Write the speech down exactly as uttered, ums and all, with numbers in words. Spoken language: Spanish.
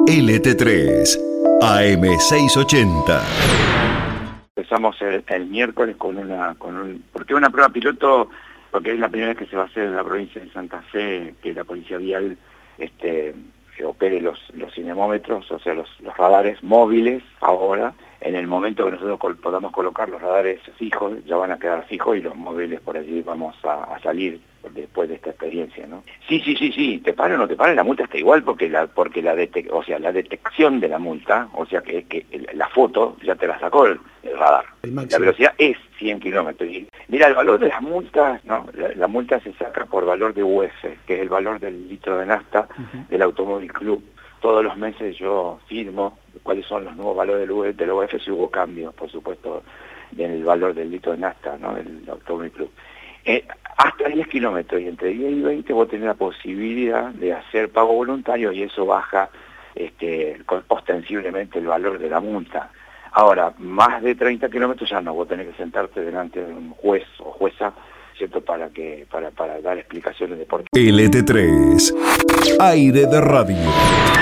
L T tres, A M seiscientos ochenta. Empezamos el, el miércoles con una, con un, porque una prueba piloto, porque es la primera vez que se va a hacer en la provincia de Santa Fe, que la policía vial este, opere los, los cinemómetros, o sea, los, los radares móviles ahora. En el momento que nosotros col podamos colocar los radares fijos, ya van a quedar fijos y los móviles por allí vamos a, a salir después de esta experiencia, ¿no? Sí, sí, sí, sí, te paran o no te paran, la multa está igual porque la porque la detec o sea, la detección de la multa, o sea, que, que la foto ya te la sacó el, el radar. El la velocidad es cien kilómetros. Mira, el valor de las multas, ¿no? La, la multa se saca por valor de U F, que es el valor del litro de nafta uh-huh. del Automóvil Club. Todos los meses yo firmo cuáles son los nuevos valores del, del U F, si hubo cambios, por supuesto, en el valor del litro de nafta, ¿no? Del Automóvil Club. Eh, hasta diez kilómetros y entre diez y veinte vos tenés la posibilidad de hacer pago voluntario y eso baja este, ostensiblemente el valor de la multa. Ahora, más de treinta kilómetros ya no, vos tenés que sentarte delante de un juez o jueza, ¿cierto? Para que para, para dar explicaciones de por qué. L T tres, Aire de Radio.